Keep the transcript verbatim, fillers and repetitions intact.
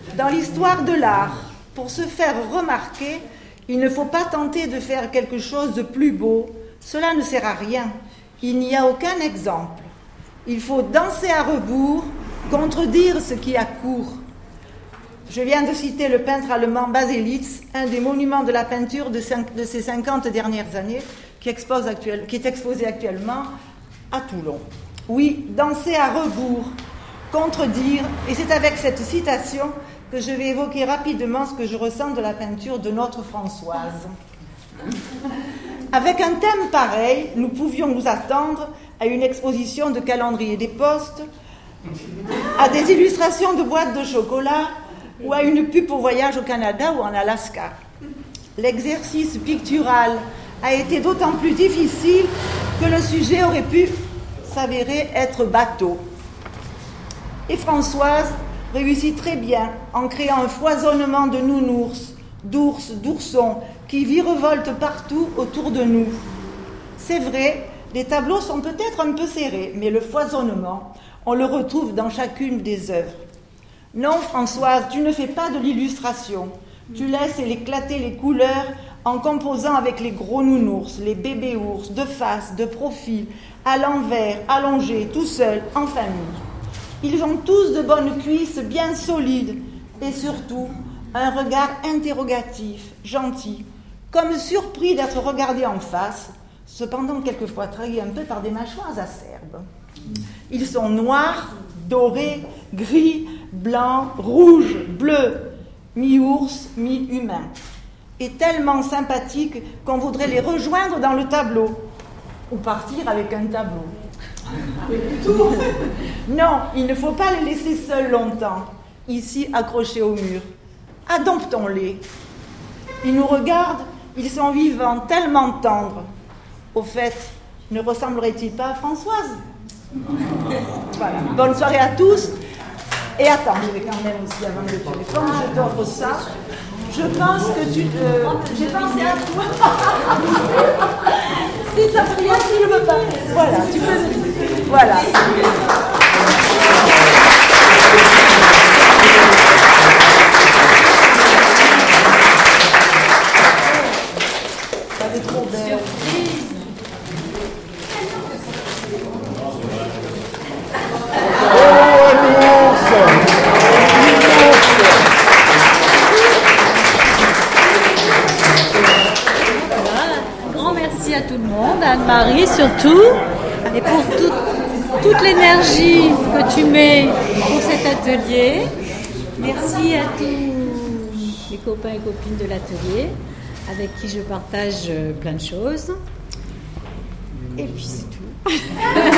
Dans l'histoire de l'art, pour se faire remarquer, il ne faut pas tenter de faire quelque chose de plus beau. Cela ne sert à rien. Il n'y a aucun exemple. Il faut danser à rebours, contredire ce qui accourt. Je viens de citer le peintre allemand Baselitz, un des monuments de la peinture de, cinq, de ces cinquante dernières années, qui, expose actuel, qui est exposé actuellement à Toulon. Oui, danser à rebours, contredire, et c'est avec cette citation que je vais évoquer rapidement ce que je ressens de la peinture de notre Françoise. Avec un thème pareil, nous pouvions nous attendre à une exposition de calendrier des postes, à des illustrations de boîtes de chocolat ou à une pub pour voyage au Canada ou en Alaska. L'exercice pictural a été d'autant plus difficile que le sujet aurait pu s'avérer être bateau. Et Françoise réussit très bien en créant un foisonnement de nounours, d'ours, d'oursons qui virevoltent partout autour de nous. C'est vrai, les tableaux sont peut-être un peu serrés, mais le foisonnement, on le retrouve dans chacune des œuvres. Non, Françoise, tu ne fais pas de l'illustration. Tu laisses éclater les couleurs en composant avec les gros nounours, les bébés ours, de face, de profil, à l'envers, allongés, tout seuls, en famille. Ils ont tous de bonnes cuisses bien solides et surtout un regard interrogatif, gentil, comme surpris d'être regardés en face, cependant quelquefois trahi un peu par des mâchoires acerbes. Ils sont noirs, dorés, gris, blancs, rouges, bleus, mi-ours, mi-humains, et tellement sympathiques qu'on voudrait les rejoindre dans le tableau, ou partir avec un tableau. Non, il ne faut pas les laisser seuls longtemps, ici accrochés au mur. Adoptons-les. Ils nous regardent, ils sont vivants, tellement tendres. Au fait, ne ressembleraient-ils pas à Françoise ? Voilà. Bonne soirée à tous. Et attends, je vais quand même aussi, avant de te répondre, je t'offre ça. Je pense que tu... Euh, j'ai pensé à toi. Si ça fait rien, tu ne veux pas. Voilà, tu peux... Voilà. Ça est trop belle. À tout le monde, à Anne-Marie surtout, et pour tout, toute l'énergie que tu mets pour cet atelier. Merci à tous les copains et copines de l'atelier avec qui je partage plein de choses. Et puis c'est tout.